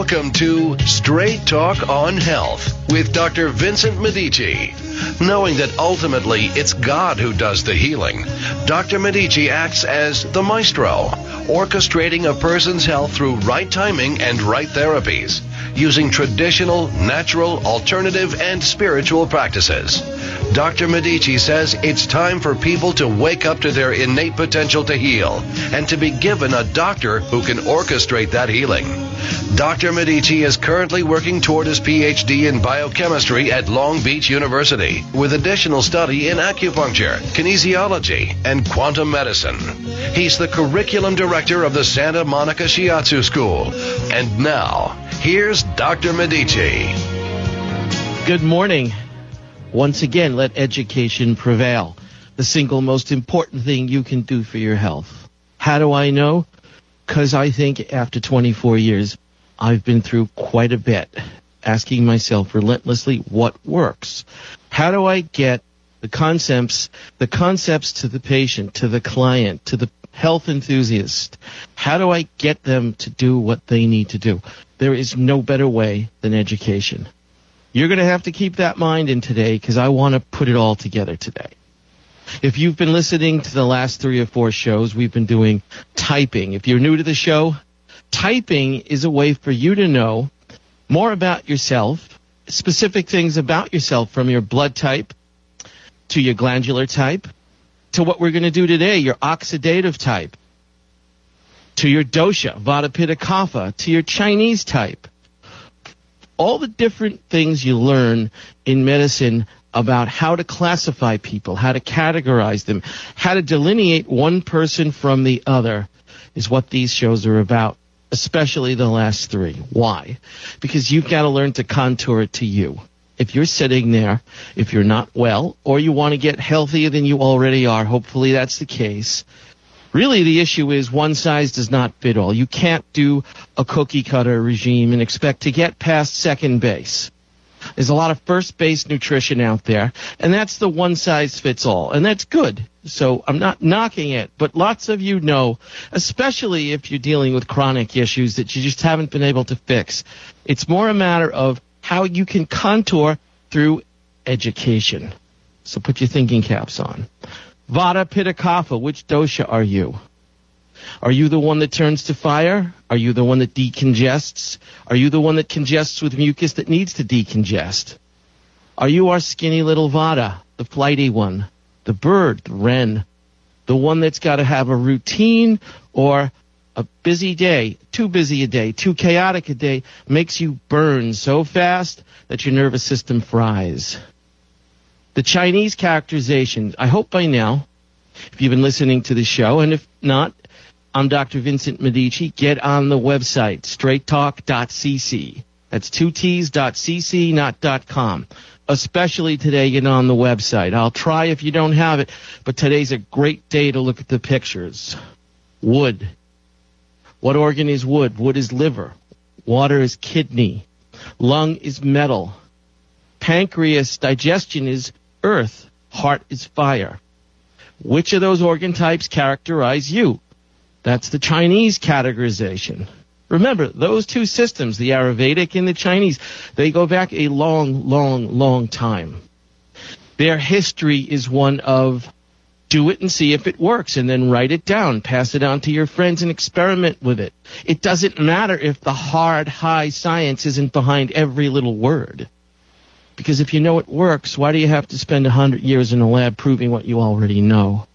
Welcome to Straight Talk on Health with Dr. Vincent Medici. Knowing that ultimately it's God who does the healing, Dr. Medici acts as the maestro, orchestrating a person's health through right timing and right therapies, using traditional, natural, alternative, and spiritual practices. Dr. Medici says it's time for people to wake up to their innate potential to heal and to be given a doctor who can orchestrate that healing. Dr. Medici is currently working toward his PhD in biochemistry at Long Beach University with additional study in acupuncture, kinesiology, and quantum medicine. He's the curriculum director of the Santa Monica Shiatsu School. And now, here's Dr. Medici. Good morning. Once again, let education prevail. The single most important thing you can do for your health. How do I know? Because I think after 24 years, I've been through quite a bit, asking myself relentlessly what works. How do I get the concepts to the patient, to the client, to the health enthusiast? How do I get them to do what they need to do? There is no better way than education. You're going to have to keep that mind in today because I want to put it all together today. If you've been listening to the last 3 or 4 shows, we've been doing typing. If you're new to the show, typing is a way for you to know more about yourself, specific things about yourself from your blood type to your glandular type to what we're going to do today, your oxidative type, to your dosha, vata, pitta, kapha, to your Chinese type. All the different things you learn in medicine about how to classify people, how to categorize them, how to delineate one person from the other is what these shows are about, especially the last 3. Why? Because you've got to learn to contour it to you. If you're sitting there, if you're not well, or you want to get healthier than you already are, hopefully that's the case. Really, the issue is one size does not fit all. You can't do a cookie-cutter regime and expect to get past second base. There's a lot of first-base nutrition out there, and that's the one-size-fits-all, and that's good. So I'm not knocking it, but lots of you know, especially if you're dealing with chronic issues that you just haven't been able to fix, it's more a matter of how you can contour through education. So put your thinking caps on. Vata, Pitta, Kapha, which dosha are you? Are you the one that turns to fire? Are you the one that decongests? Are you the one that congests with mucus that needs to decongest? Are you our skinny little Vata, the flighty one, the bird, the wren, the one that's got to have a routine or a busy day, too busy a day, too chaotic a day, makes you burn so fast that your nervous system fries? The Chinese characterizations, I hope by now, if you've been listening to the show, and if not, I'm Dr. Vincent Medici. Get on the website, straighttalk.cc. That's 2T's.cc, not .com. Especially today, get on the website. I'll try if you don't have it, but today's a great day to look at the pictures. Wood. What organ is wood? Wood is liver. Water is kidney. Lung is metal. Pancreas, digestion is earth. Heart is fire. Which of those organ types characterize you? That's the Chinese categorization. Remember, those 2 systems, the Ayurvedic and the Chinese, they go back a long, long, long time. Their history is one of do it and see if it works, and then write it down, pass it on to your friends and experiment with it. It doesn't matter if the hard, high science isn't behind every little word. Because if you know it works, why do you have to spend 100 years in a lab proving what you already know?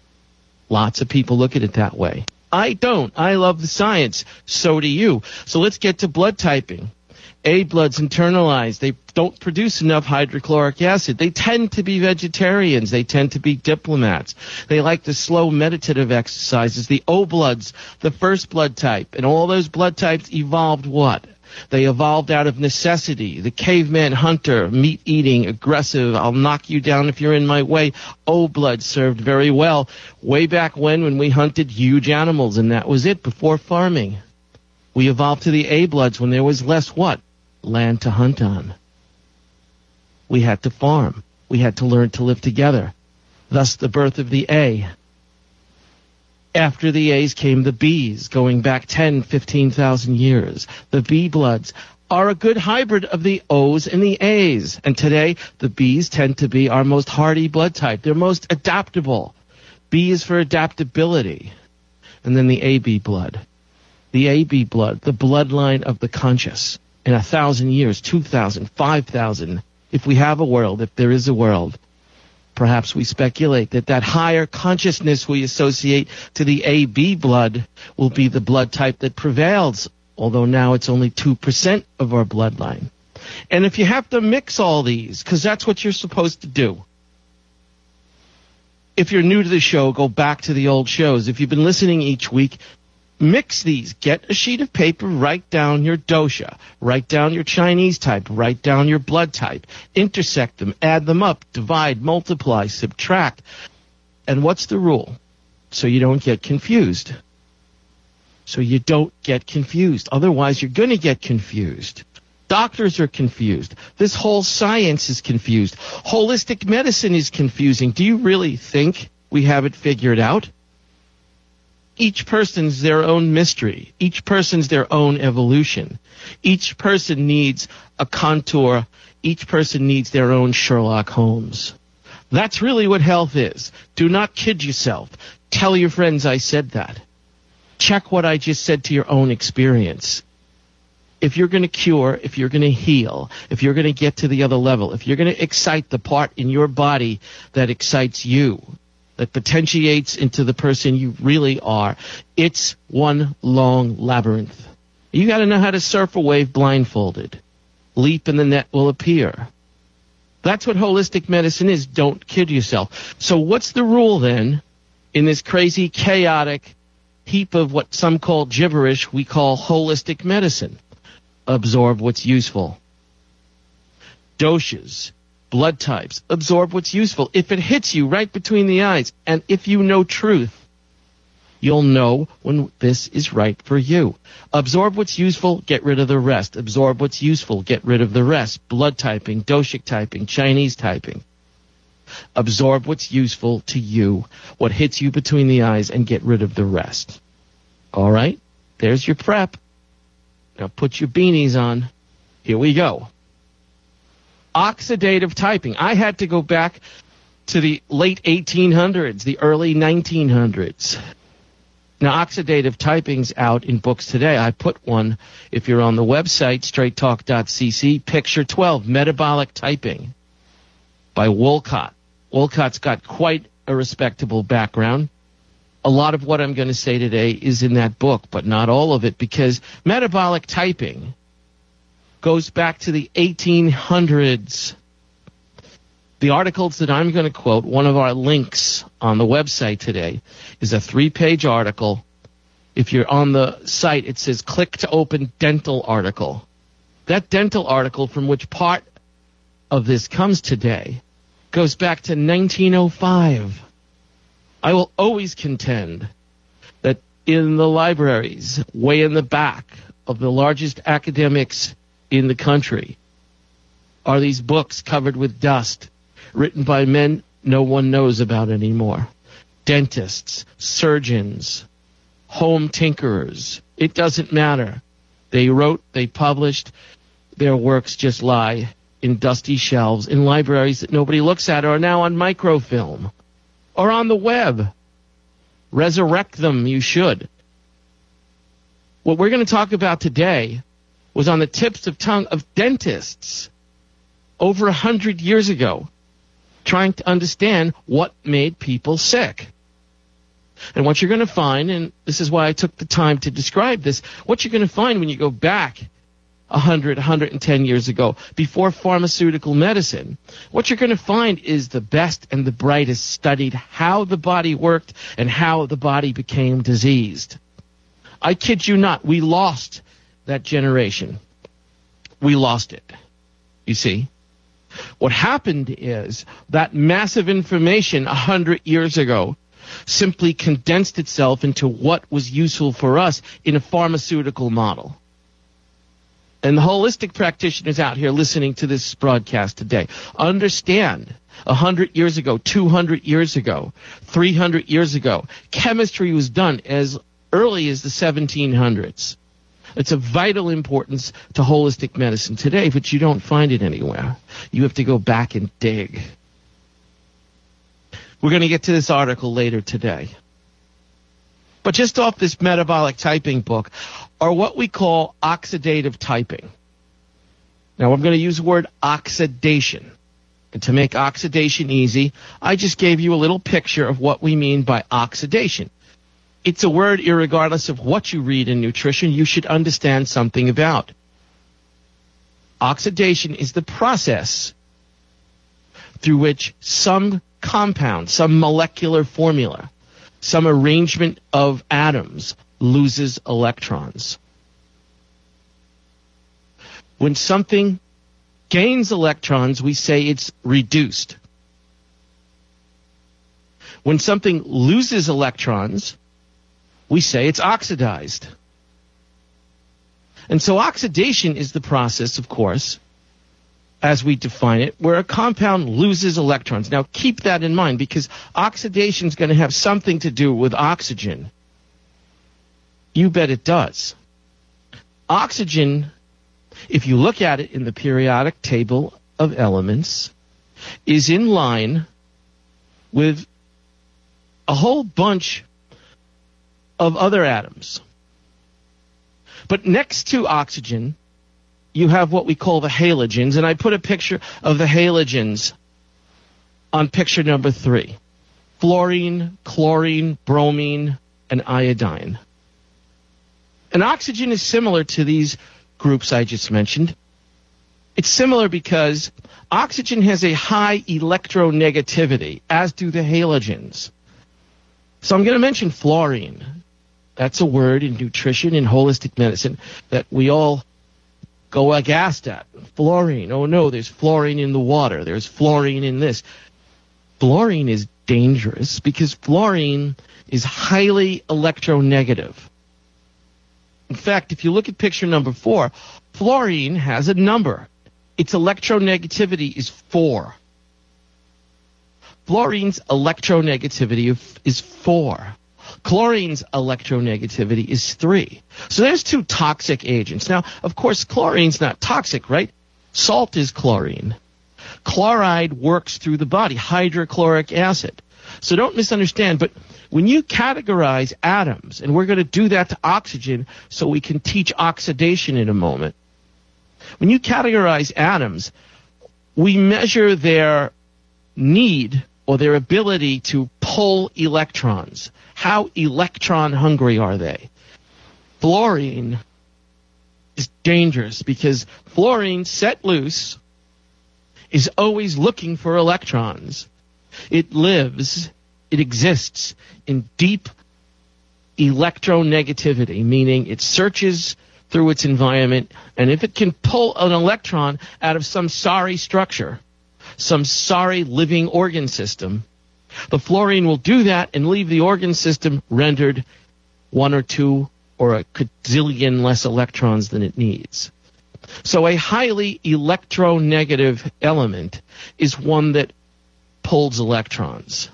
Lots of people look at it that way. I don't. I love the science. So do you. So let's get to blood typing. A blood's internalized. They don't produce enough hydrochloric acid. They tend to be vegetarians. They tend to be diplomats. They like the slow meditative exercises. The O bloods, the first blood type. And all those blood types evolved what? They evolved out of necessity. The caveman hunter, meat-eating, aggressive, I'll knock you down if you're in my way. O blood served very well way back when we hunted huge animals, and that was it before farming. We evolved to the A bloods when there was less what? Land to hunt on. We had to farm. We had to learn to live together. Thus the birth of the A. After the A's came the B's, going back 10, 15,000 years. The B bloods are a good hybrid of the O's and the A's. And today, the B's tend to be our most hardy blood type. They're most adaptable. B is for adaptability. And then the AB blood. The AB blood, the bloodline of the conscious. In 1,000 years, 2,000, 5,000, if we have a world, if there is a world, perhaps we speculate that higher consciousness we associate to the AB blood will be the blood type that prevails, although now it's only 2% of our bloodline. And if you have to mix all these, because that's what you're supposed to do. If you're new to the show, go back to the old shows. If you've been listening each week, mix these. Get a sheet of paper, write down your dosha, write down your Chinese type, write down your blood type, intersect them, add them up, divide, multiply, subtract. And what's the rule? So you don't get confused. So you don't get confused. Otherwise, you're going to get confused. Doctors are confused. This whole science is confused. Holistic medicine is confusing. Do you really think we have it figured out? Each person's their own mystery. Each person's their own evolution. Each person needs a contour. Each person needs their own Sherlock Holmes. That's really what health is. Do not kid yourself. Tell your friends I said that. Check what I just said to your own experience. If you're going to cure, if you're going to heal, if you're going to get to the other level, if you're going to excite the part in your body that excites you, that potentiates into the person you really are, it's one long labyrinth. You got to know how to surf a wave blindfolded. Leap and the net will appear. That's what holistic medicine is. Don't kid yourself. So what's the rule then in this crazy, chaotic heap of what some call gibberish we call holistic medicine? Absorb what's useful. Doshas, blood types, absorb what's useful. If it hits you right between the eyes, and if you know truth, you'll know when this is right for you. Absorb what's useful, get rid of the rest. Absorb what's useful, get rid of the rest. Blood typing, doshic typing, Chinese typing. Absorb what's useful to you, what hits you between the eyes, and get rid of the rest. All right? There's your prep. Now put your beanies on. Here we go. Oxidative typing. I had to go back to the late 1800s, the early 1900s. Now, oxidative typing's out in books today. I put one, if you're on the website, straighttalk.cc, picture 12, Metabolic Typing by Wolcott. Wolcott's got quite a respectable background. A lot of what I'm going to say today is in that book, but not all of it, because metabolic typing goes back to the 1800s. The articles that I'm going to quote, one of our links on the website today, is a 3-page article. If you're on the site, it says click to open dental article. That dental article, from which part of this comes today, goes back to 1905. I will always contend that in the libraries, way in the back of the largest academics in the country, are these books covered with dust, written by men no one knows about anymore. Dentists, surgeons, home tinkerers. It doesn't matter. They wrote, they published, their works just lie in dusty shelves in libraries that nobody looks at, or now on microfilm. Or on the web. Resurrect them, you should. What we're going to talk about today was on the tips of tongue of dentists over 100 years ago, trying to understand what made people sick. And what you're going to find, and this is why I took the time to describe this, what you're going to find when you go back 100, 110 years ago, before pharmaceutical medicine, what you're going to find is the best and the brightest studied how the body worked and how the body became diseased. I kid you not, we lost that generation. We lost it. You see? What happened is that massive information 100 years ago simply condensed itself into what was useful for us in a pharmaceutical model. And the holistic practitioners out here listening to this broadcast today understand 100 years ago, 200 years ago, 300 years ago, chemistry was done as early as the 1700s. It's of vital importance to holistic medicine today, but you don't find it anywhere. You have to go back and dig. We're going to get to this article later today. But just off this metabolic typing book are what we call oxidative typing. Now, I'm going to use the word oxidation. And to make oxidation easy, I just gave you a little picture of what we mean by oxidation. It's a word, irregardless of what you read in nutrition, you should understand something about. Oxidation is the process through which some compound, some molecular formula, some arrangement of atoms loses electrons. When something gains electrons, we say it's reduced. When something loses electrons, we say it's oxidized. And so oxidation is the process, of course, as we define it, where a compound loses electrons. Now, keep that in mind, because oxidation is going to have something to do with oxygen. You bet it does. Oxygen, if you look at it in the periodic table of elements, is in line with a whole bunch of other atoms. But next to oxygen, you have what we call the halogens, and I put a picture of the halogens on picture number 3. Fluorine, chlorine, bromine, and iodine. And oxygen is similar to these groups I just mentioned. It's similar because oxygen has a high electronegativity, as do the halogens. So I'm going to mention fluorine. That's a word in nutrition and holistic medicine that we all go aghast at. Fluorine. Oh no, there's fluorine in the water. There's fluorine in this. Fluorine is dangerous because fluorine is highly electronegative. In fact, if you look at picture number 4, fluorine has a number. Its electronegativity is 4. Fluorine's electronegativity is 4. Chlorine's electronegativity is 3. So there's 2 toxic agents. Now, of course, chlorine's not toxic, right? Salt is chlorine. Chloride works through the body, hydrochloric acid. So don't misunderstand, but when you categorize atoms, and we're going to do that to oxygen so we can teach oxidation in a moment. When you categorize atoms, we measure their need or their ability to pull electrons. How electron hungry are they? Fluorine is dangerous because fluorine set loose is always looking for electrons. It lives, it exists in deep electronegativity, meaning it searches through its environment, and if it can pull an electron out of some sorry structure, some sorry living organ system, the fluorine will do that and leave the organ system rendered 1 or 2 or a quadrillion less electrons than it needs. So a highly electronegative element is one that pulls electrons.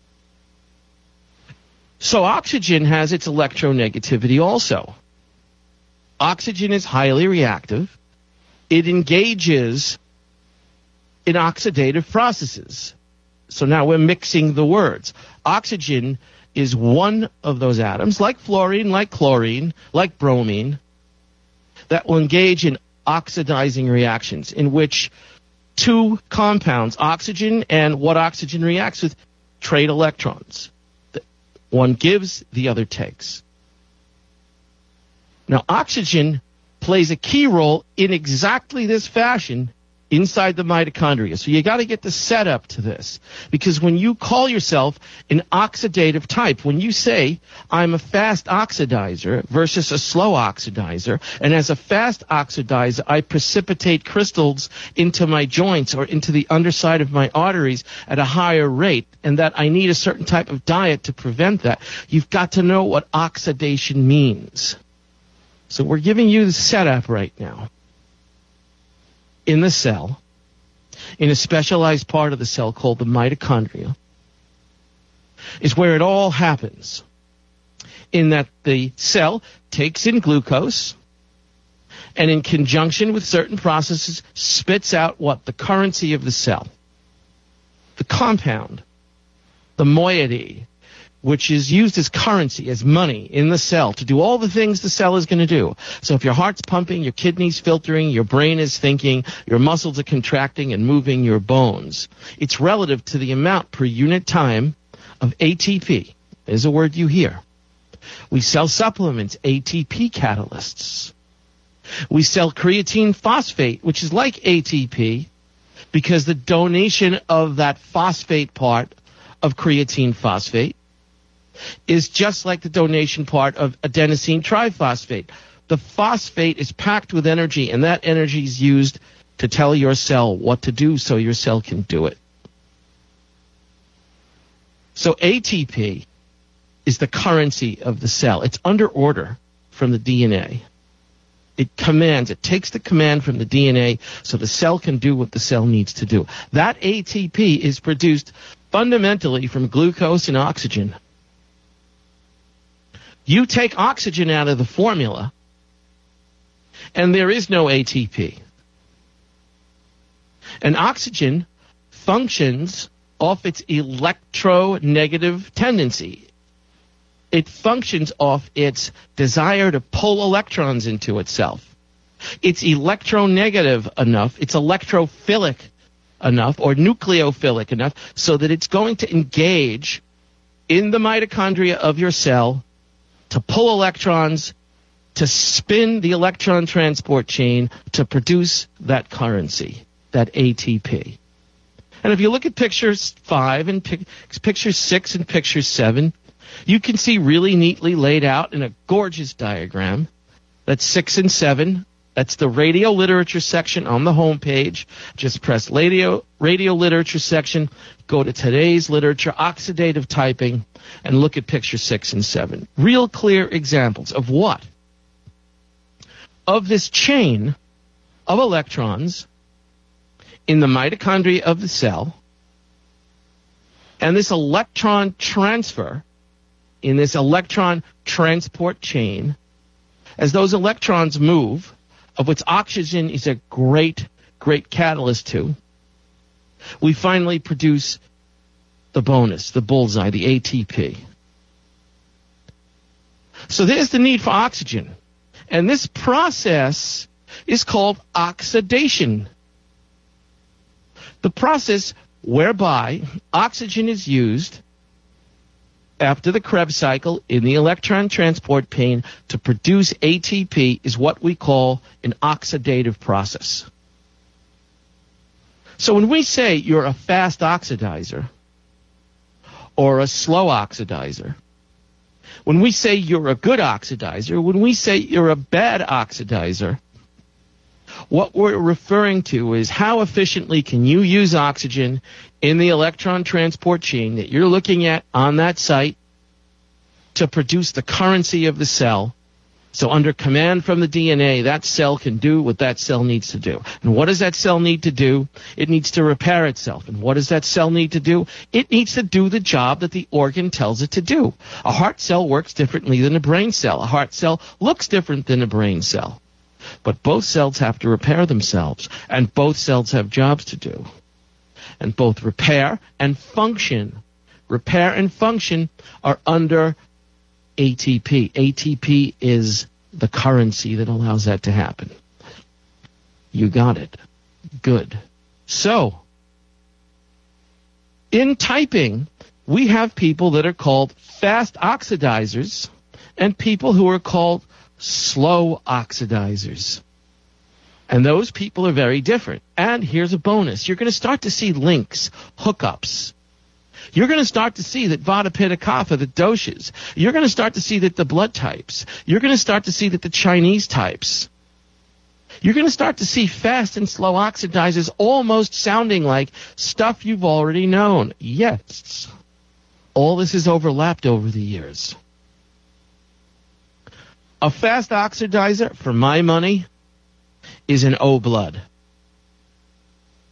So oxygen has its electronegativity also. Oxygen is highly reactive. It engages in oxidative processes. So now we're mixing the words. Oxygen is one of those atoms, like fluorine, like chlorine, like bromine, that will engage in oxidizing reactions in which 2 compounds, oxygen and what oxygen reacts with, trade electrons. One gives, the other takes. Now, oxygen plays a key role in exactly this fashion inside the mitochondria. So you got to get the setup to this. Because when you call yourself an oxidative type, when you say, I'm a fast oxidizer versus a slow oxidizer, and as a fast oxidizer, I precipitate crystals into my joints or into the underside of my arteries at a higher rate, and that I need a certain type of diet to prevent that, you've got to know what oxidation means. So we're giving you the setup right now. in the cell, in a specialized part of the cell called the mitochondria, is where it all happens. In that the cell takes in glucose and in conjunction with certain processes spits out what? The currency of the cell. The compound, the moiety, which is used as currency, as money in the cell to do all the things the cell is going to do. So if your heart's pumping, your kidneys filtering, your brain is thinking, your muscles are contracting and moving your bones, it's relative to the amount per unit time of ATP. Is a word you hear. We sell supplements, ATP catalysts. We sell creatine phosphate, which is like ATP, because the donation of that phosphate part of creatine phosphate is just like the donation part of adenosine triphosphate. The phosphate is packed with energy, and that energy is used to tell your cell what to do so your cell can do it. So ATP is the currency of the cell. It's under order from the DNA. It commands, it takes the command from the DNA so the cell can do what the cell needs to do. That ATP is produced fundamentally from glucose and oxygen. You take oxygen out of the formula, and there is no ATP. And oxygen functions off its electronegative tendency. It functions off its desire to pull electrons into itself. It's electronegative enough, it's electrophilic enough, or nucleophilic enough, so that it's going to engage in the mitochondria of your cell to pull electrons, to spin the electron transport chain to produce that currency, that ATP. And if you look at pictures 5 and picture 6 and picture 7, you can see really neatly laid out in a gorgeous diagram. That's 6 and 7. That's the radio literature section on the home page. Just press radio literature section, go to today's literature, oxidative typing, and look at picture 6 and 7. Real clear examples of what? Of this chain of electrons in the mitochondria of the cell, and this electron transfer in this electron transport chain, as those electrons move, of which oxygen is a great catalyst to, we finally produce the bonus, the bullseye, the ATP. So there's the need for oxygen. And this process is called oxidation. The process whereby oxygen is used after the Krebs cycle in the electron transport chain to produce ATP is what we call an oxidative process. So when we say you're a fast oxidizer or a slow oxidizer, when we say you're a good oxidizer, when we say you're a bad oxidizer, what we're referring to is how efficiently can you use oxygen in the electron transport chain that you're looking at on that site to produce the currency of the cell. So under command from the DNA, that cell can do what that cell needs to do. And what does that cell need to do? It needs to repair itself. And what does that cell need to do? It needs to do the job that the organ tells it to do. A heart cell works differently than a brain cell. A heart cell looks different than a brain cell. But both cells have to repair themselves, and both cells have jobs to do. And both repair and function are under ATP. ATP is the currency that allows that to happen. You got it. Good. So, in typing, we have people that are called fast oxidizers and people who are called slow oxidizers. And those people are very different. And here's a bonus. You're going to start to see links, hookups. You're going to start to see that Vata, Pitta, Kapha, the doshas. You're going to start to see that the blood types. You're going to start to see that the Chinese types. You're going to start to see fast and slow oxidizers almost sounding like stuff you've already known. Yes. All this is overlapped over the years. A fast oxidizer, for my money, is an O blood.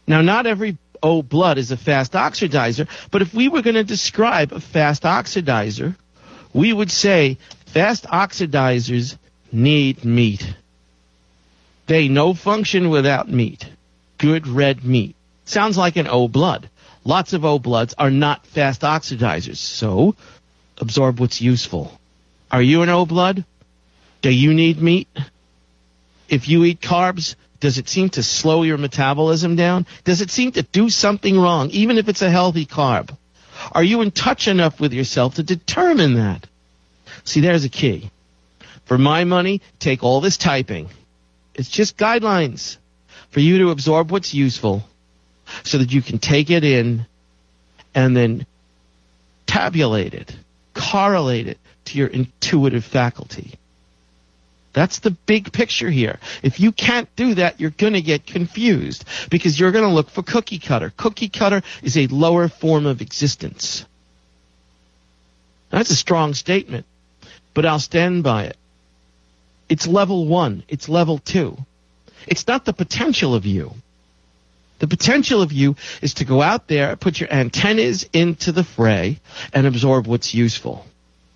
Now, not every O blood is a fast oxidizer, but if we were going to describe a fast oxidizer, we would say fast oxidizers need meat. They no function without meat. Good red meat. Sounds like an O blood. Lots of O bloods are not fast oxidizers, so absorb what's useful. Are you an O blood? Do you need meat? If you eat carbs, does it seem to slow your metabolism down? Does it seem to do something wrong, even if it's a healthy carb? Are you in touch enough with yourself to determine that? See, there's a key. For my money, take all this typing. It's just guidelines for you to absorb what's useful so that you can take it in and then tabulate it, correlate it to your intuitive faculty. That's the big picture here. If you can't do that, you're going to get confused because you're going to look for cookie cutter. Cookie cutter is a lower form of existence. That's a strong statement, but I'll stand by it. It's level 1. It's level 2. It's not the potential of you. The potential of you is to go out there, put your antennas into the fray, and absorb what's useful.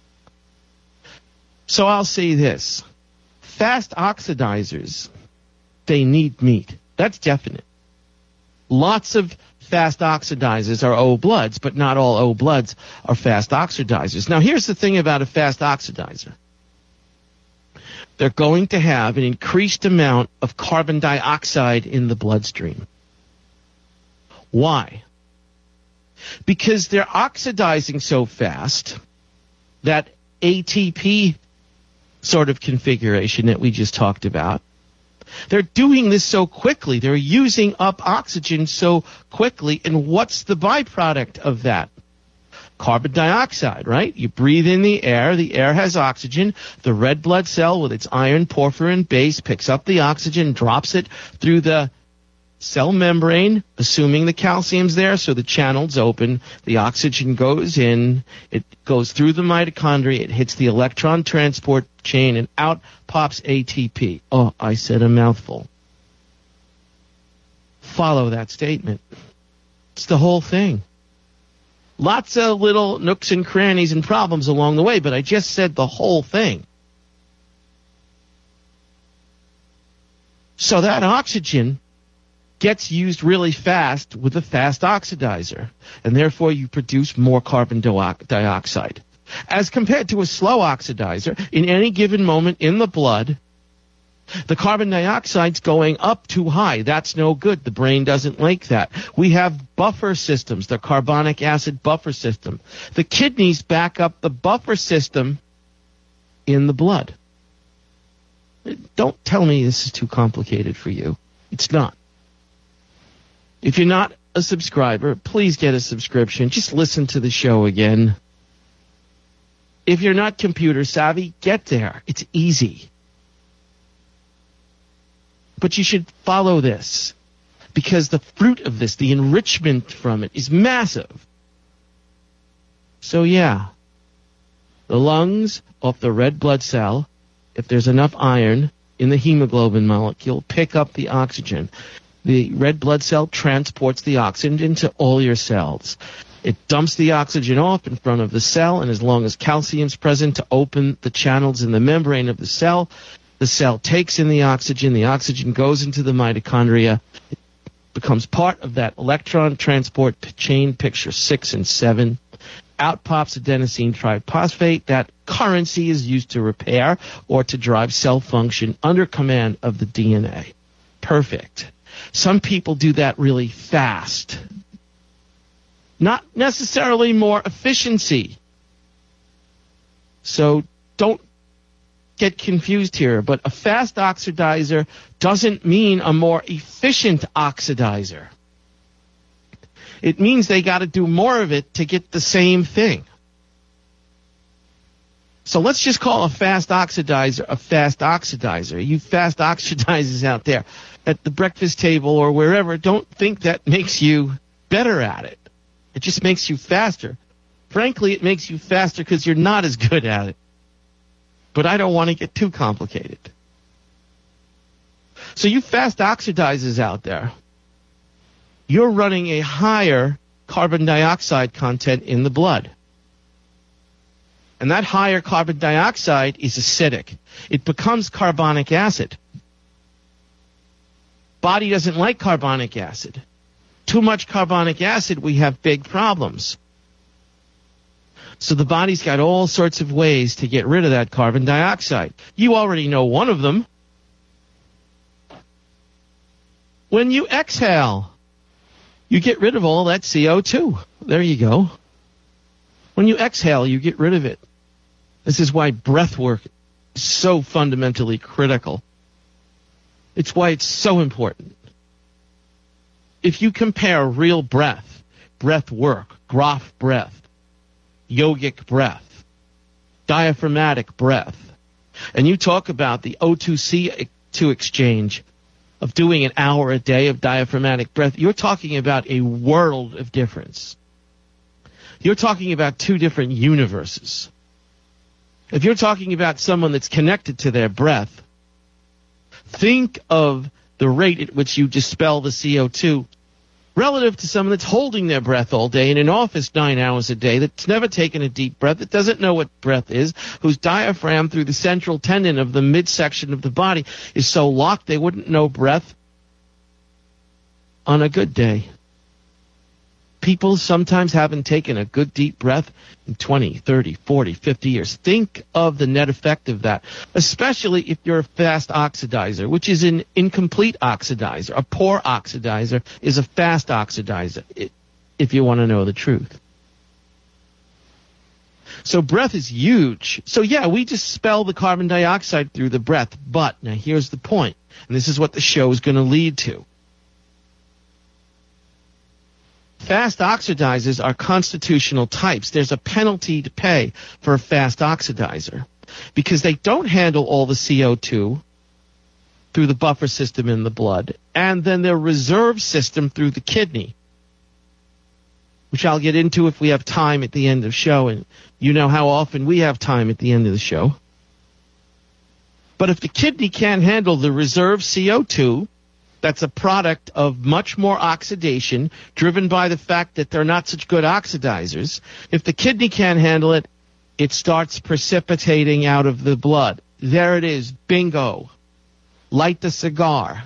So I'll say this. Fast oxidizers, they need meat. That's definite. Lots of fast oxidizers are O bloods, but not all O bloods are fast oxidizers. Now, here's the thing about a fast oxidizer. They're going to have an increased amount of carbon dioxide in the bloodstream. Why? Because they're oxidizing so fast that ATP sort of configuration that we just talked about. They're doing this so quickly. They're using up oxygen so quickly. And what's the byproduct of that? Carbon dioxide, right? You breathe in the air has oxygen. The red blood cell with its iron porphyrin base picks up the oxygen, drops it through the cell membrane, assuming the calcium's there, so the channel's open, the oxygen goes in, it goes through the mitochondria, it hits the electron transport chain, and out pops ATP. Oh, I said a mouthful. Follow that statement. It's the whole thing. Lots of little nooks and crannies and problems along the way, but I just said the whole thing. So that oxygen gets used really fast with a fast oxidizer, and therefore you produce more carbon dioxide. As compared to a slow oxidizer, in any given moment in the blood, the carbon dioxide's going up too high. That's no good. The brain doesn't like that. We have buffer systems, the carbonic acid buffer system. The kidneys back up the buffer system in the blood. Don't tell me this is too complicated for you. It's not. If you're not a subscriber, please get a subscription. Just listen to the show again. If you're not computer savvy, get there. It's easy. But you should follow this because the fruit of this, the enrichment from it, is massive. So yeah, the lungs off the red blood cell, if there's enough iron in the hemoglobin molecule, pick up the oxygen. The red blood cell transports the oxygen into all your cells. It dumps the oxygen off in front of the cell, and as long as calcium's present to open the channels in the membrane of the cell takes in the oxygen goes into the mitochondria, it becomes part of that electron transport chain, picture 6 and 7. Out pops adenosine triphosphate. That currency is used to repair or to drive cell function under command of the DNA. Perfect. Some people do that really fast. Not necessarily more efficiency. So don't get confused here, but a fast oxidizer doesn't mean a more efficient oxidizer. It means they got to do more of it to get the same thing. So let's just call a fast oxidizer a fast oxidizer. You fast oxidizers out there at the breakfast table or wherever, don't think that makes you better at it. It just makes you faster. Frankly, it makes you faster because you're not as good at it. But I don't want to get too complicated. So you fast oxidizers out there, you're running a higher carbon dioxide content in the blood. And that higher carbon dioxide is acidic. It becomes carbonic acid. Body doesn't like carbonic acid. Too much carbonic acid, we have big problems. So the body's got all sorts of ways to get rid of that carbon dioxide. You already know one of them. When you exhale, you get rid of all that CO2. There you go. When you exhale, you get rid of it. This is why breath work is so fundamentally critical. It's why it's so important. If you compare real breath, breath work, Grof breath, yogic breath, diaphragmatic breath, and you talk about the O2-C2 exchange of doing an hour a day of diaphragmatic breath, you're talking about a world of difference. You're talking about two different universes. If you're talking about someone that's connected to their breath, think of the rate at which you dispel the CO2 relative to someone that's holding their breath all day in an office 9 hours a day, that's never taken a deep breath, that doesn't know what breath is, whose diaphragm through the central tendon of the midsection of the body is so locked they wouldn't know breath on a good day. People sometimes haven't taken a good deep breath in 20, 30, 40, 50 years. Think of the net effect of that, especially if you're a fast oxidizer, which is an incomplete oxidizer. A poor oxidizer is a fast oxidizer, if you want to know the truth. So breath is huge. So yeah, we dispel the carbon dioxide through the breath, but now here's the point, and this is what the show is going to lead to. Fast oxidizers are constitutional types. There's a penalty to pay for a fast oxidizer because they don't handle all the CO2 through the buffer system in the blood, and then their reserve system through the kidney, which I'll get into if we have time at the end of the show, and you know how often we have time at the end of the show. But if the kidney can't handle the reserve CO2, that's a product of much more oxidation driven by the fact that they're not such good oxidizers. If the kidney can't handle it, it starts precipitating out of the blood. There it is. Bingo. Light the cigar.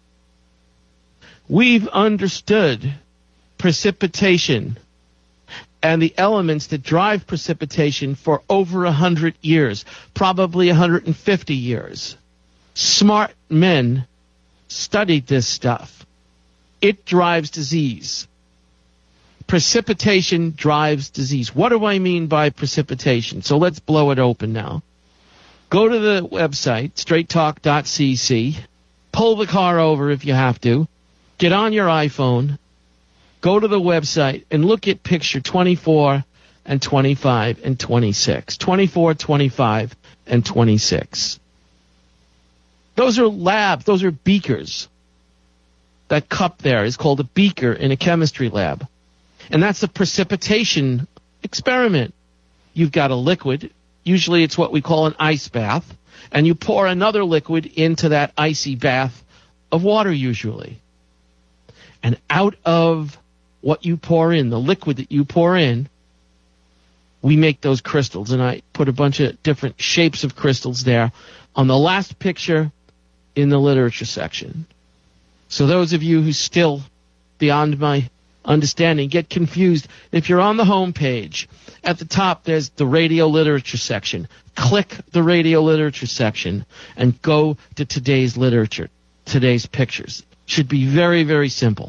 We've understood precipitation and the elements that drive precipitation for over 100 years, probably 150 years. Smart men studied this stuff. It drives disease. Precipitation drives disease. What do I mean by precipitation? So let's blow it open now. Go to the website, straighttalk.cc. Pull the car over if you have to. Get on your iPhone. Go to the website and look at picture 24 and 25 and 26. 24, 25, and 26. Those are labs. Those are beakers. That cup there is called a beaker in a chemistry lab. And that's a precipitation experiment. You've got a liquid. Usually it's what we call an ice bath. And you pour another liquid into that icy bath of water usually. And out of what you pour in, the liquid that you pour in, we make those crystals. And I put a bunch of different shapes of crystals there on the last picture in the literature section. So those of you who still, beyond my understanding, get confused, if you're on the home page, at the top there's the radio literature section. Click the radio literature section and go to today's literature, today's pictures. Should be very, very simple.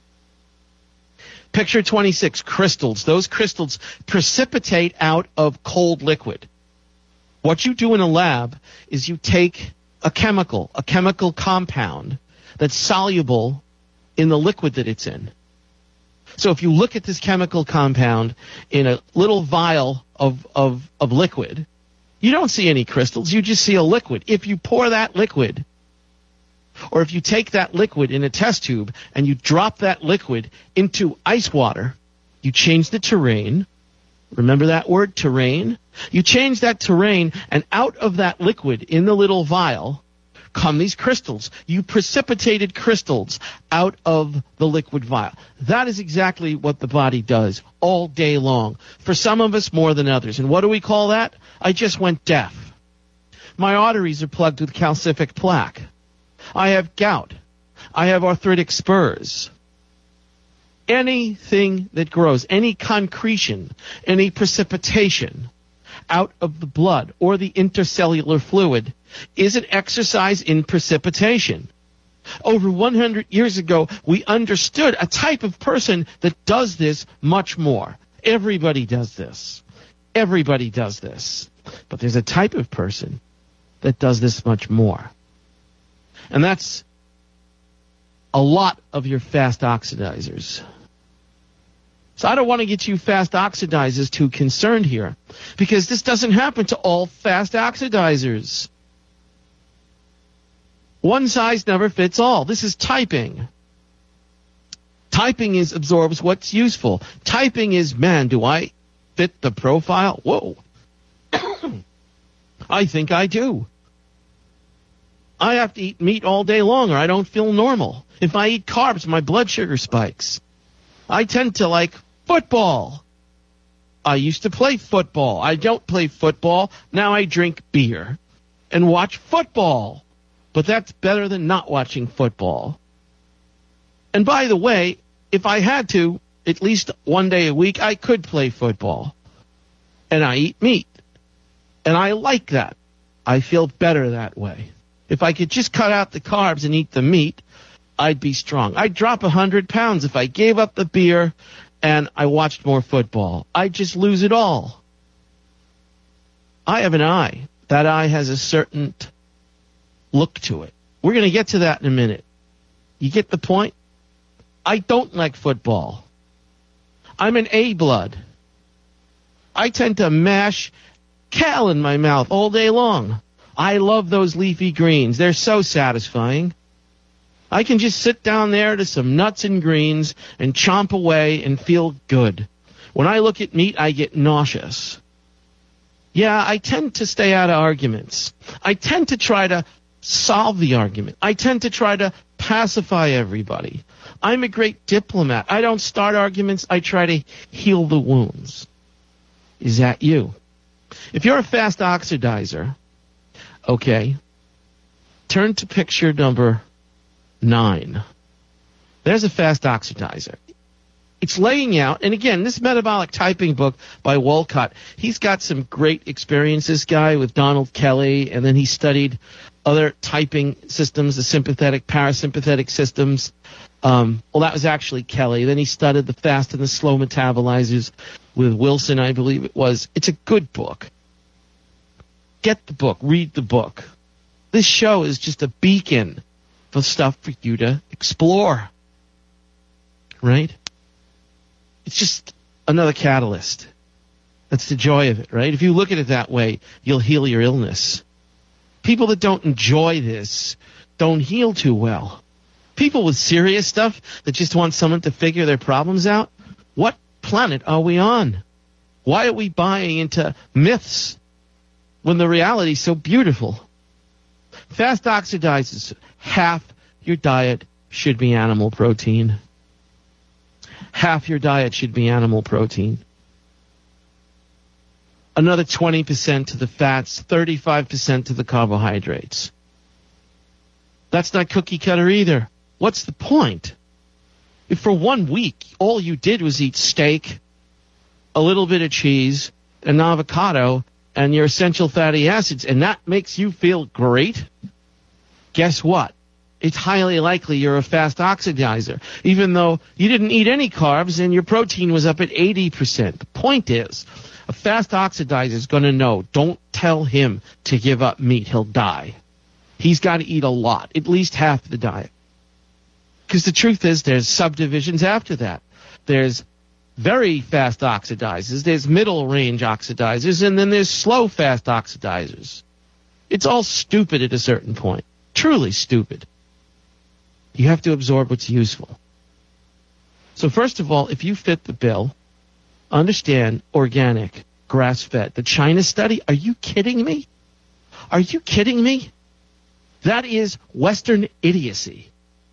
Picture 26, crystals. Those crystals precipitate out of cold liquid. What you do in a lab is you take a chemical compound that's soluble in the liquid that it's in. So if you look at this chemical compound in a little vial of liquid, you don't see any crystals, you just see a liquid. If you pour that liquid, or if you take that liquid in a test tube and you drop that liquid into ice water, you change the terrain. Remember that word, terrain? You change that terrain, and out of that liquid in the little vial come these crystals. You precipitated crystals out of the liquid vial. That is exactly what the body does all day long. For some of us, more than others. And what do we call that? I just went deaf. My arteries are plugged with calcific plaque. I have gout. I have arthritic spurs. Anything that grows, any concretion, any precipitation out of the blood or the intercellular fluid is an exercise in precipitation. Over 100 years ago, we understood a type of person that does this much more. Everybody does this. Everybody does this. But there's a type of person that does this much more. And that's a lot of your fast oxidizers. So I don't want to get you fast oxidizers too concerned here, because this doesn't happen to all fast oxidizers. One size never fits all. This is typing. Typing absorbs what's useful. Typing is, man, do I fit the profile? Whoa. I think I do. I have to eat meat all day long or I don't feel normal. If I eat carbs, my blood sugar spikes. I tend to like football. I used to play football. I don't play football. Now I drink beer and watch football. But that's better than not watching football. And by the way, if I had to, at least one day a week, I could play football. And I eat meat. And I like that. I feel better that way. If I could just cut out the carbs and eat the meat, I'd be strong. I'd drop 100 pounds if I gave up the beer and I watched more football. I'd just lose it all. I have an eye. That eye has a certain look to it. We're going to get to that in a minute. You get the point? I don't like football. I'm an A blood. I tend to mash kale in my mouth all day long. I love those leafy greens. They're so satisfying. I can just sit down there to some nuts and greens and chomp away and feel good. When I look at meat, I get nauseous. Yeah, I tend to stay out of arguments. I tend to try to solve the argument. I tend to try to pacify everybody. I'm a great diplomat. I don't start arguments. I try to heal the wounds. Is that you? If you're a fast oxidizer, okay, turn to picture number 9. There's a fast oxidizer. It's laying out, and again, this metabolic typing book by Wolcott, he's got some great experience, this guy, with Donald Kelly, and then he studied other typing systems, the sympathetic, parasympathetic systems. Well, that was actually Kelly. Then he studied the fast and the slow metabolizers with Wilson, I believe it was. It's a good book. Get the book. Read the book. This show is just a beacon for stuff for you to explore. Right? It's just another catalyst. That's the joy of it, right? If you look at it that way, you'll heal your illness. People that don't enjoy this don't heal too well. People with serious stuff that just want someone to figure their problems out, what planet are we on? Why are we buying into myths when the reality is so beautiful? Fast oxidizers, half your diet should be animal protein. Half your diet should be animal protein. Another 20% to the fats, 35% to the carbohydrates. That's not cookie cutter either. What's the point? If for 1 week all you did was eat steak, a little bit of cheese, an avocado, and your essential fatty acids, and that makes you feel great, guess what? It's highly likely you're a fast oxidizer, even though you didn't eat any carbs and your protein was up at 80%. The point is, a fast oxidizer is going to know, don't tell him to give up meat. He'll die. He's got to eat a lot, at least half the diet. Because the truth is, there's subdivisions after that. There's very fast oxidizers, there's middle range oxidizers, and then there's slow fast oxidizers. It's all stupid at a certain point. Truly stupid. You have to absorb what's useful. So first of all, if you fit the bill, understand organic, grass-fed. The China study, are you kidding me? Are you kidding me? That is Western idiocy.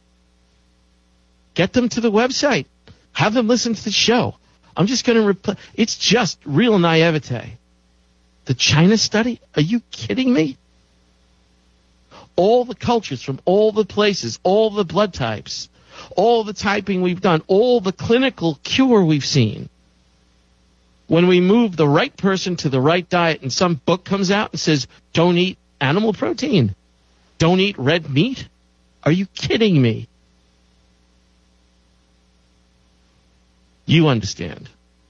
Get them to the website. Have them listen to the show. I'm just going to it's just real naivete. The China study? Are you kidding me? All the cultures from all the places, all the blood types, all the typing we've done, all the clinical cure we've seen. When we move the right person to the right diet and some book comes out and says, don't eat animal protein, don't eat red meat, are you kidding me? You understand.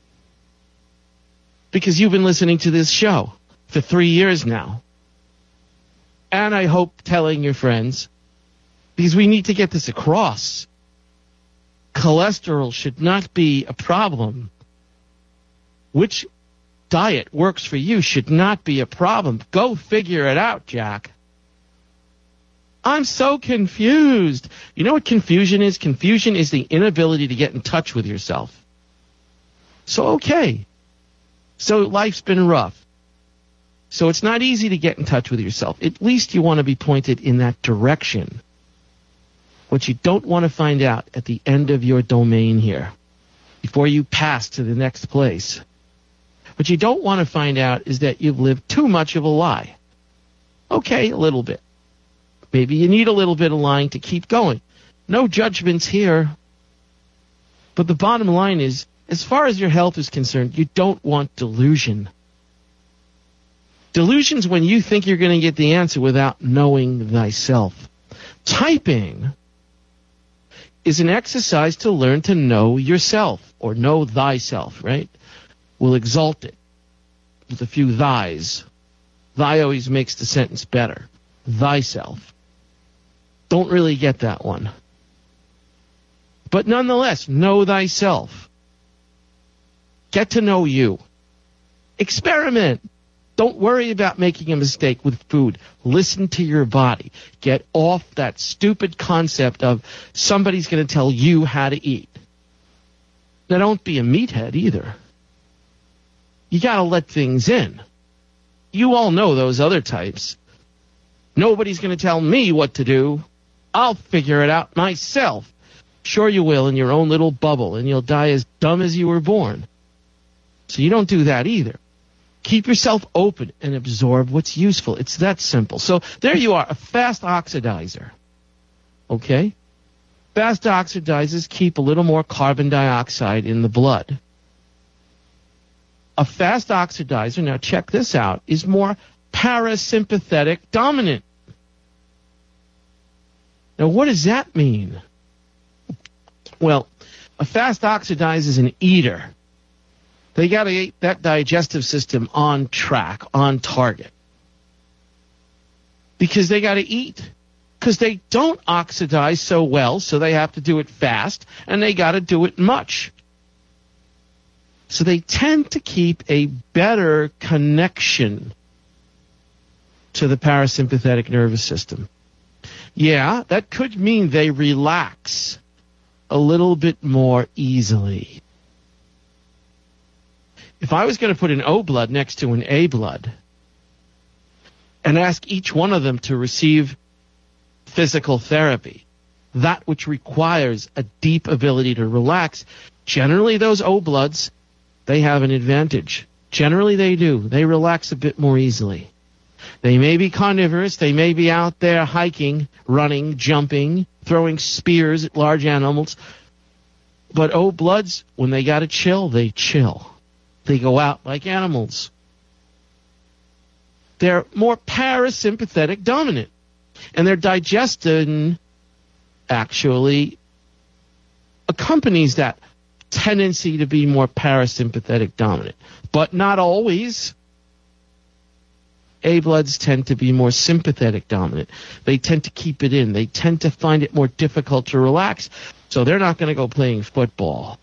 Because you've been listening to this show for 3 years now. And I hope telling your friends, because we need to get this across. Cholesterol should not be a problem. Which diet works for you should not be a problem. Go figure it out, Jack. I'm so confused. You know what confusion is? Confusion is the inability to get in touch with yourself. So, okay. So life's been rough. So it's not easy to get in touch with yourself. At least you want to be pointed in that direction. What you don't want to find out at the end of your domain here, before you pass to the next place, what you don't want to find out is that you've lived too much of a lie. Okay, a little bit. Maybe you need a little bit of lying to keep going. No judgments here. But the bottom line is, as far as your health is concerned, you don't want delusion. Delusion's when you think you're going to get the answer without knowing thyself. Typing is an exercise to learn to know yourself, or know thyself, right? We'll exalt it with a few thys. Thy always makes the sentence better. Thyself. Don't really get that one. But nonetheless, know thyself. Get to know you. Experiment. Don't worry about making a mistake with food. Listen to your body. Get off that stupid concept of somebody's going to tell you how to eat. Now, don't be a meathead either. You got to let things in. You all know those other types. Nobody's going to tell me what to do. I'll figure it out myself. Sure you will, in your own little bubble, and you'll die as dumb as you were born. So you don't do that either. Keep yourself open and absorb what's useful. It's that simple. So there you are, a fast oxidizer. Okay? Fast oxidizers keep a little more carbon dioxide in the blood. A fast oxidizer, now check this out, is more parasympathetic dominant. Now what does that mean? Well, a fast oxidizer is an eater. They got to get that digestive system on track, on target. Because they got to eat. Because they don't oxidize so well, so they have to do it fast, and they got to do it much. So they tend to keep a better connection to the parasympathetic nervous system. Yeah, that could mean they relax a little bit more easily. If I was going to put an O blood next to an A blood and ask each one of them to receive physical therapy, that which requires a deep ability to relax, generally those O bloods, they have an advantage. Generally they do. They relax a bit more easily. They may be carnivorous. They may be out there hiking, running, jumping, throwing spears at large animals. But O bloods, when they got to chill, they chill. They go out like animals. They're more parasympathetic dominant. And their digestion actually accompanies that tendency to be more parasympathetic dominant. But not always. A bloods tend to be more sympathetic dominant. They tend to keep it in. They tend to find it more difficult to relax. So they're not going to go playing football.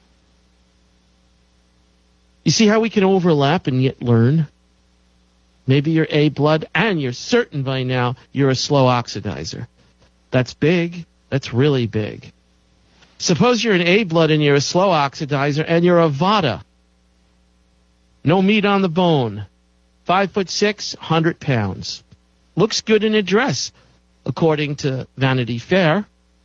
You see how we can overlap and yet learn? Maybe you're A blood and you're certain by now you're a slow oxidizer. That's big. That's really big. Suppose you're an A blood and you're a slow oxidizer and you're a Vata. No meat on the bone. 5'6", 100 pounds. Looks good in a dress. according to Vanity Fair.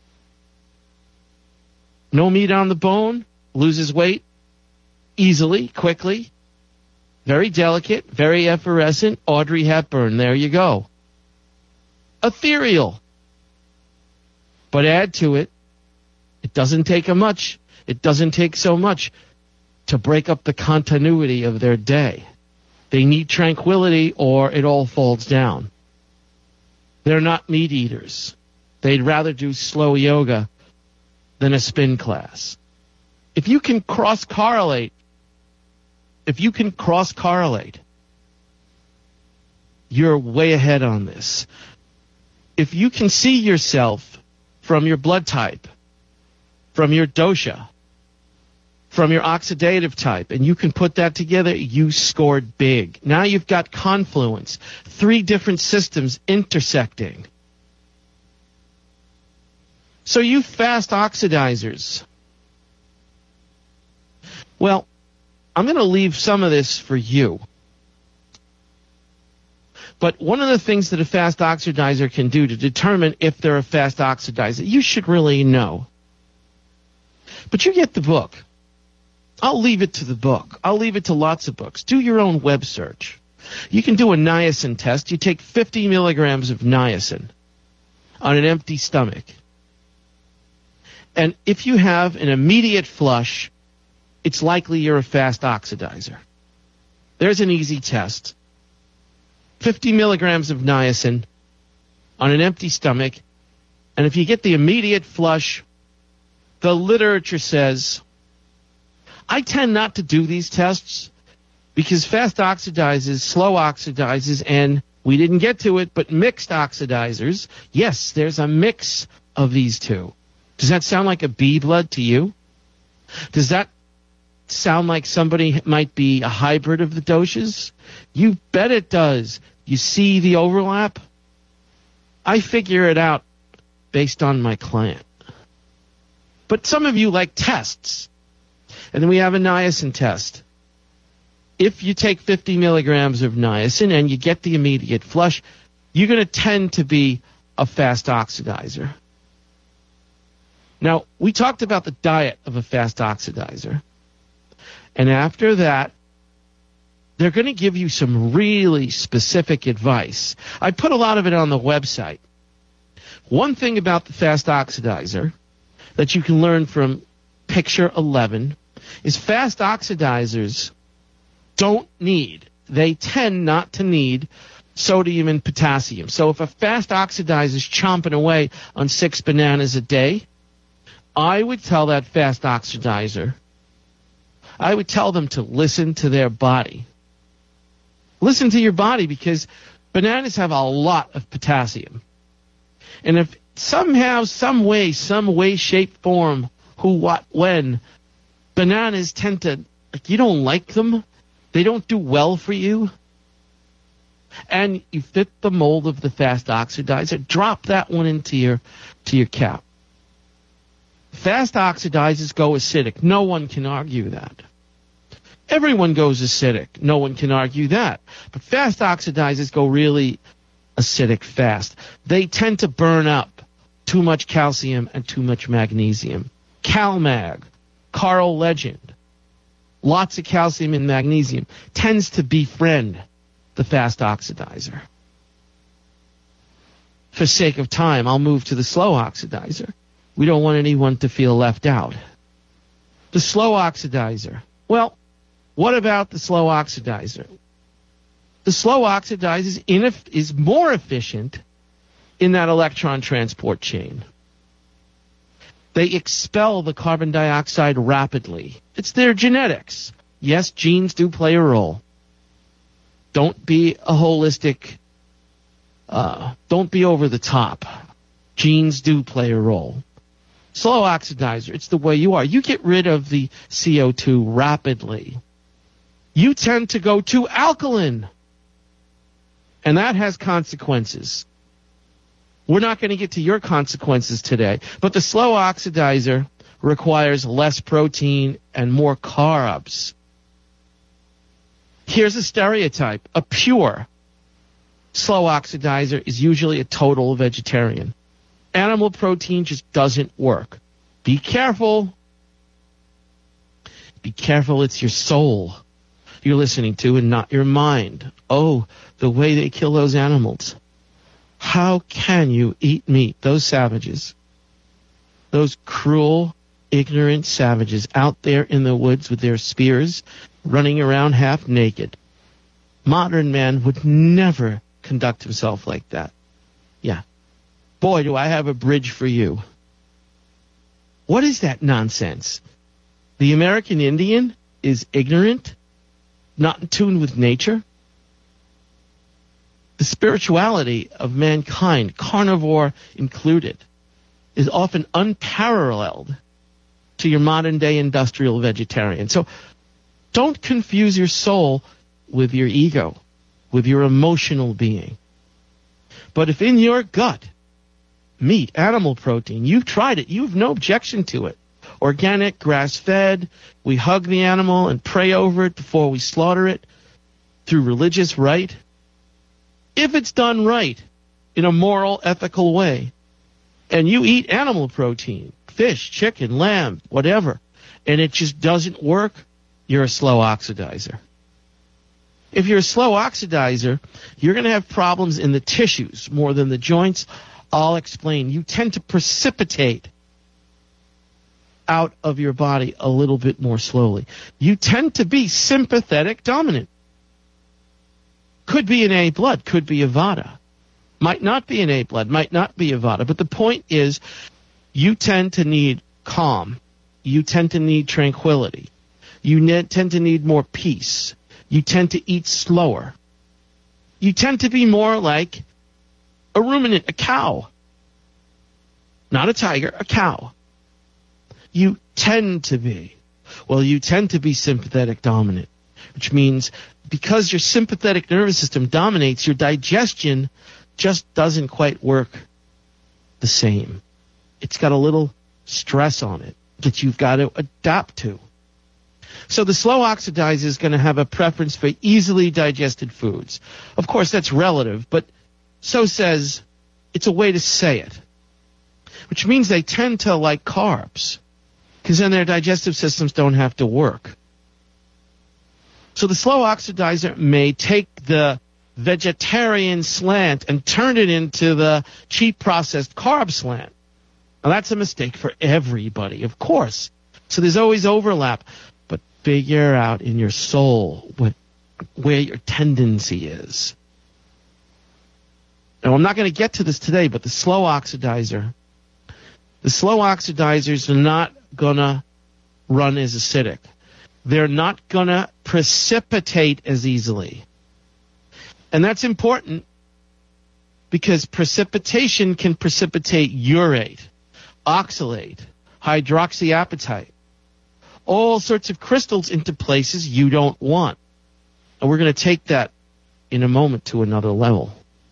No meat on the bone, loses weight easily, quickly, very delicate, very effervescent. Audrey Hepburn, there you go. Ethereal. But add to it, it doesn't take it doesn't take so much to break up the continuity of their day. They need tranquility or it all falls down. They're not meat eaters. They'd rather do slow yoga than a spin class. If you can cross-correlate, you're way ahead on this. If you can see yourself from your blood type, from your dosha, from your oxidative type, and you can put that together, you scored big. Now you've got confluence, 3 different systems intersecting. So you fast oxidizers. Well, I'm going to leave some of this for you. But one of the things that a fast oxidizer can do to determine if they're a fast oxidizer, you should really know. But you get the book. I'll leave it to the book. I'll leave it to lots of books. Do your own web search. You can do a niacin test. You take 50 milligrams of niacin on an empty stomach. And if you have an immediate flush, it's likely you're a fast oxidizer. There's an easy test. 50 milligrams of niacin on an empty stomach. And if you get the immediate flush, the literature says, I tend not to do these tests because fast oxidizers, slow oxidizers, and we didn't get to it, but mixed oxidizers, yes, there's a mix of these two. Does that sound like a B blood to you? Does that sound like somebody might be a hybrid of the doshas? You bet it does. You see the overlap? I figure it out based on my client. But some of you like tests. And then we have a niacin test. If you take 50 milligrams of niacin and you get the immediate flush, you're going to tend to be a fast oxidizer. Now, we talked about the diet of a fast oxidizer. And after that, they're going to give you some really specific advice. I put a lot of it on the website. One thing about the fast oxidizer that you can learn from picture 11 is fast oxidizers they tend not to need sodium and potassium. So if a fast oxidizer is chomping away on 6 bananas a day, I would tell that fast oxidizer, I would tell them to listen to their body. Listen to your body, because bananas have a lot of potassium. And if somehow, some way, shape, form, who, what, when, bananas tend to, you don't like them, they don't do well for you, and you fit the mold of the fast oxidizer, drop that one into your cap. Fast oxidizers go acidic. No one can argue that. Everyone goes acidic. No one can argue that. But fast oxidizers go really acidic fast. They tend to burn up too much calcium and too much magnesium. CalMag, Carl Legend, lots of calcium and magnesium, tends to befriend the fast oxidizer. For sake of time, I'll move to the slow oxidizer. We don't want anyone to feel left out. The slow oxidizer. Well, what about the slow oxidizer? The slow oxidizer is more efficient in that electron transport chain. They expel the carbon dioxide rapidly. It's their genetics. Yes, genes do play a role. Don't be a holistic, don't be over the top. Genes do play a role. Slow oxidizer, it's the way you are. You get rid of the CO2 rapidly. You tend to go too alkaline. And that has consequences. We're not going to get to your consequences today, but the slow oxidizer requires less protein and more carbs. Here's a stereotype. A pure slow oxidizer is usually a total vegetarian. Animal protein just doesn't work. Be careful. Be careful, it's your soul you're listening to and not your mind. Oh, the way they kill those animals. How can you eat meat? Those savages, those cruel, ignorant savages out there in the woods with their spears, running around half naked. Modern man would never conduct himself like that. Yeah. Boy, do I have a bridge for you. What is that nonsense? The American Indian is ignorant, not in tune with nature. The spirituality of mankind, carnivore included, is often unparalleled to your modern-day industrial vegetarian. So don't confuse your soul with your ego, with your emotional being. But if in your gut, meat, animal protein, you've tried it, you have no objection to it. Organic, grass-fed, we hug the animal and pray over it before we slaughter it through religious rite. If it's done right, in a moral, ethical way, and you eat animal protein, fish, chicken, lamb, whatever, and it just doesn't work, you're a slow oxidizer. If you're a slow oxidizer, you're going to have problems in the tissues more than the joints. I'll explain. You tend to precipitate out of your body a little bit more slowly. You tend to be sympathetic dominant. Could be an A blood, could be a Vata. Might not be an A blood, might not be a Vata. But the point is, you tend to need calm. You tend to need tranquility. You tend to need more peace. You tend to eat slower. You tend to be more like a ruminant, a cow. Not a tiger, a cow. You tend to be. Well, you tend to be sympathetic dominant, which means because your sympathetic nervous system dominates, your digestion just doesn't quite work the same. It's got a little stress on it that you've got to adapt to. So the slow oxidizer is going to have a preference for easily digested foods. Of course, that's relative, but so says, it's a way to say it, which means they tend to like carbs because then their digestive systems don't have to work. So the slow oxidizer may take the vegetarian slant and turn it into the cheap processed carb slant. Now that's a mistake for everybody, of course. So there's always overlap. But figure out in your soul where your tendency is. Now I'm not going to get to this today, but the slow oxidizers are not going to run as acidic. They're not going to precipitate as easily. And that's important because precipitation can precipitate urate, oxalate, hydroxyapatite, all sorts of crystals into places you don't want. And we're going to take that in a moment to another level.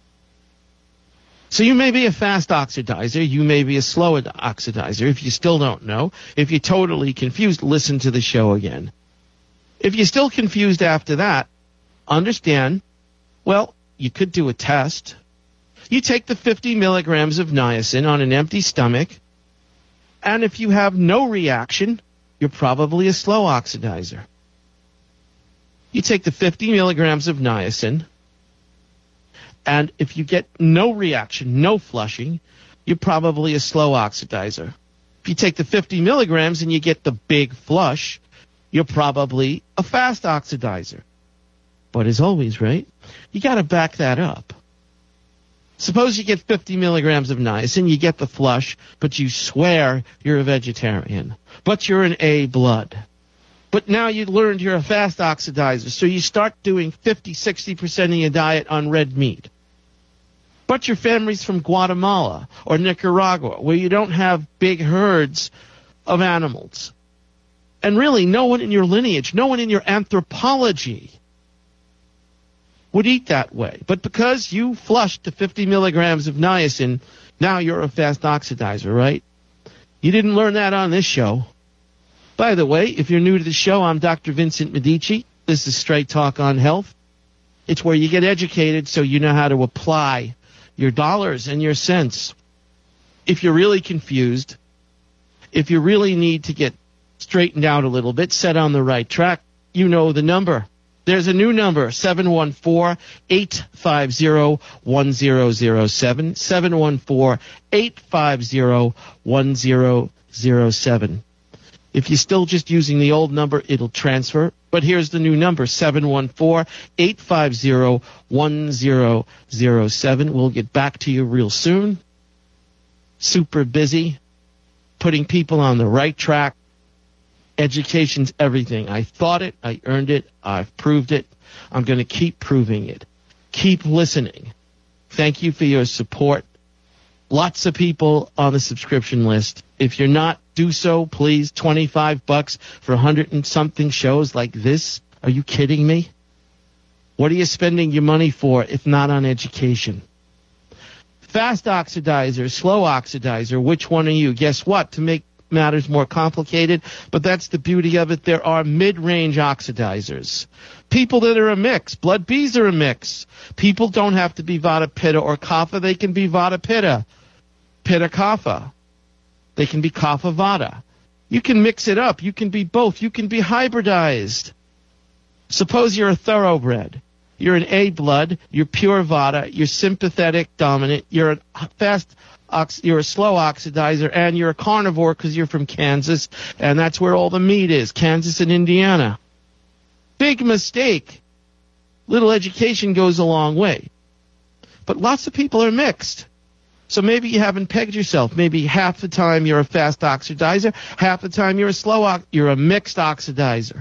So you may be a fast oxidizer. You may be a slow oxidizer. If you still don't know, if you're totally confused, listen to the show again. If you're still confused after that, understand, well, you could do a test. You take the 50 milligrams of niacin on an empty stomach, and if you have no reaction, you're probably a slow oxidizer. You take the 50 milligrams of niacin, and if you get no reaction, no flushing, you're probably a slow oxidizer. If you take the 50 milligrams and you get the big flush, you're probably a fast oxidizer. But as always, right, you got to back that up. Suppose you get 50 milligrams of niacin, you get the flush, but you swear you're a vegetarian. But you're an A blood. But now you learned you're a fast oxidizer, so you start doing 50-60% of your diet on red meat. But your family's from Guatemala or Nicaragua, where you don't have big herds of animals. And really, no one in your lineage, no one in your anthropology would eat that way. But because you flushed the 50 milligrams of niacin, now you're a fast oxidizer, right? You didn't learn that on this show. By the way, if you're new to the show, I'm Dr. Vincent Medici. This is Straight Talk on Health. It's where you get educated so you know how to apply your dollars and your cents. If you're really confused, if you really need to get straightened out a little bit, set on the right track, you know the number. There's a new number, 714-850-1007, 714-850-1007. If you're still just using the old number, it'll transfer. But here's the new number, 714-850-1007. We'll get back to you real soon. Super busy, putting people on the right track. Education's everything. I thought it. I earned it. I've proved it. I'm going to keep proving it. Keep listening. Thank you for your support. Lots of people on the subscription list. If you're not, do so, please. $25 for 100 and something shows like this. Are you kidding me? What are you spending your money for if not on education? Fast oxidizer, slow oxidizer, which one are you? Guess what? To make matters more complicated, but that's the beauty of it. There are mid-range oxidizers. People that are a mix. Blood Bs are a mix. People don't have to be Vata Pitta or Kapha. They can be Vata Pitta, Pitta Kapha. They can be Kapha Vata. You can mix it up. You can be both. You can be hybridized. Suppose you're a thoroughbred. You're an A blood. You're pure Vata. You're sympathetic dominant. You're a slow oxidizer, and you're a carnivore because you're from Kansas, and that's where all the meat is, Kansas and Indiana. Big mistake. Little education goes a long way. But lots of people are mixed. So maybe you haven't pegged yourself. Maybe half the time you're a fast oxidizer, half the time you're you're a mixed oxidizer.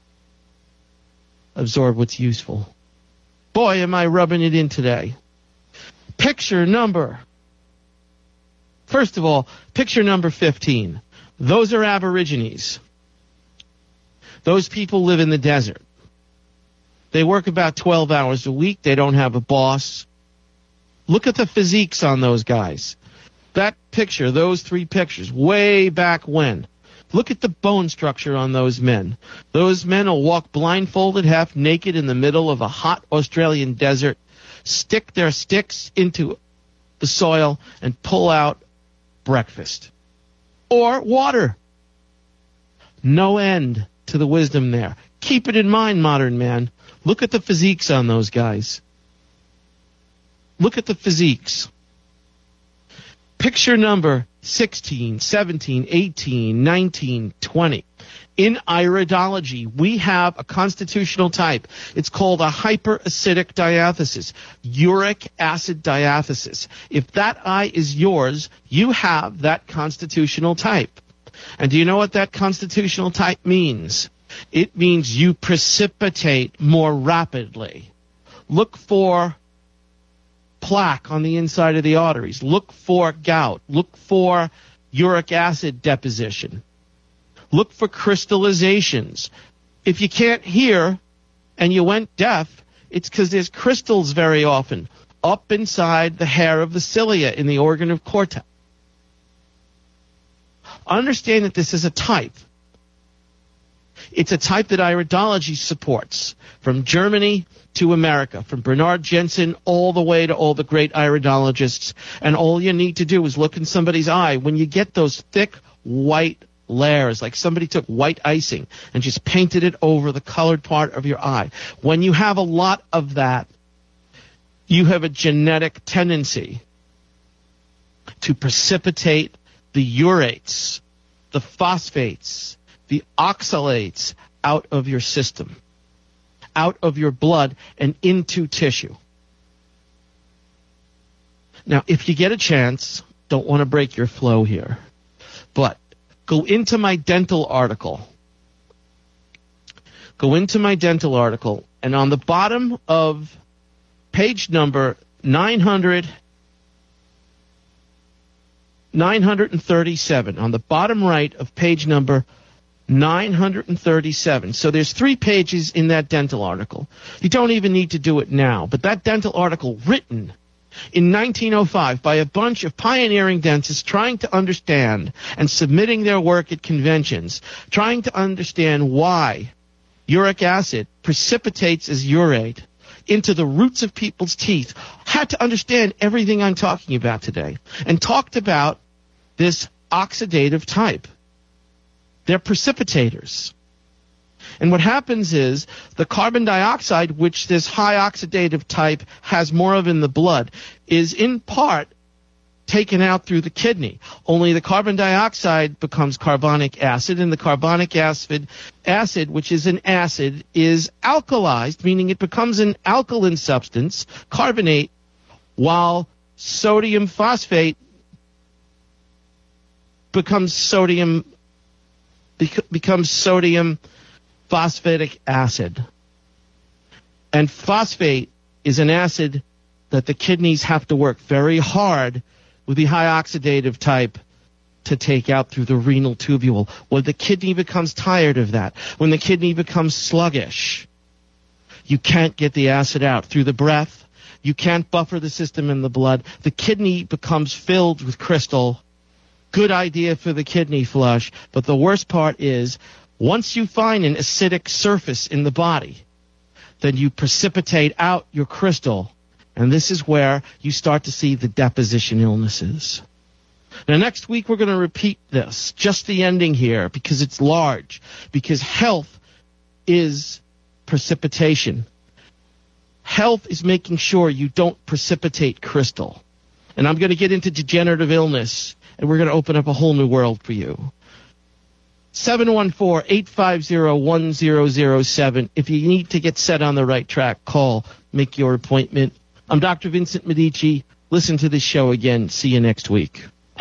Absorb what's useful. Boy, am I rubbing it in today. Picture number. First of all, picture number 15. Those are Aborigines. Those people live in the desert. They work about 12 hours a week. They don't have a boss. Look at the physiques on those guys. That picture, those three pictures, way back when. Look at the bone structure on those men. Those men will walk blindfolded, half naked in the middle of a hot Australian desert, stick their sticks into the soil, and pull out breakfast or water. No end to the wisdom there. Keep it in mind, modern man. Look at the physiques on those guys. Look at the physiques. Picture number 16, 17, 18, 19, 20. In iridology, we have a constitutional type. It's called a hyperacidic diathesis, uric acid diathesis. If that eye is yours, you have that constitutional type. And do you know what that constitutional type means? It means you precipitate more rapidly. Look for plaque on the inside of the arteries. Look for gout. Look for uric acid deposition. Look for crystallizations. If you can't hear and you went deaf, it's because there's crystals very often up inside the hair of the cilia in the organ of cortex. Understand that this is a type. It's a type that iridology supports, from Germany to America, from Bernard Jensen all the way to all the great iridologists. And all you need to do is look in somebody's eye. When you get those thick white layers, like somebody took white icing and just painted it over the colored part of your eye. When you have a lot of that, you have a genetic tendency to precipitate the urates, the phosphates, the oxalates out of your system, out of your blood and into tissue. Now, if you get a chance, don't want to break your flow here, but go into my dental article. Go into my dental article, and on the bottom of page number 937, on the bottom right of page number 937. So there's 3 pages in that dental article. You don't even need to do it now, but that dental article written in 1905 by a bunch of pioneering dentists trying to understand and submitting their work at conventions, trying to understand why uric acid precipitates as urate into the roots of people's teeth, had to understand everything I'm talking about today, and talked about this oxidative type. They're precipitators. And what happens is the carbon dioxide, which this high oxidative type has more of in the blood, is in part taken out through the kidney. Only the carbon dioxide becomes carbonic acid, and the carbonic acid, which is an acid, is alkalized, meaning it becomes an alkaline substance, carbonate, while sodium phosphate becomes sodium phosphatic acid. And phosphate is an acid that the kidneys have to work very hard with the high oxidative type to take out through the renal tubule. When the kidney becomes tired of that, when the kidney becomes sluggish, you can't get the acid out through the breath. You can't buffer the system in the blood. The kidney becomes filled with crystal. Good idea for the kidney flush, but the worst part is once you find an acidic surface in the body, then you precipitate out your crystal. And this is where you start to see the deposition illnesses. Now, next week, we're going to repeat this, just the ending here, because it's large, because health is precipitation. Health is making sure you don't precipitate crystal. And I'm going to get into degenerative illness, and we're going to open up a whole new world for you. 714-850-1007. If you need to get set on the right track, call, make your appointment. I'm Dr. Vincent Medici. Listen to this show again. See you next week.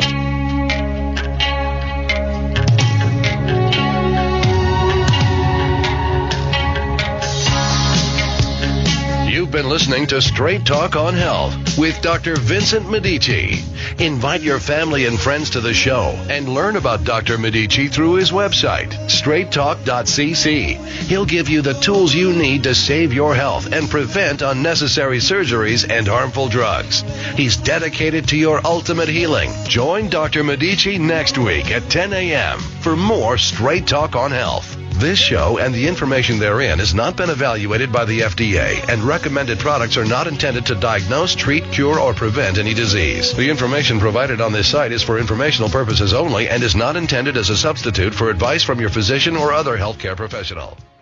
You've been listening to Straight Talk on Health with Dr. Vincent Medici. Invite your family and friends to the show and learn about Dr. Medici through his website, straighttalk.cc. He'll give you the tools you need to save your health and prevent unnecessary surgeries and harmful drugs. He's dedicated to your ultimate healing. Join Dr. Medici next week at 10 a.m. for more Straight Talk on Health. This show and the information therein has not been evaluated by the FDA, and recommended products are not intended to diagnose, treat, cure, or prevent any disease. The information provided on this site is for informational purposes only and is not intended as a substitute for advice from your physician or other healthcare professional.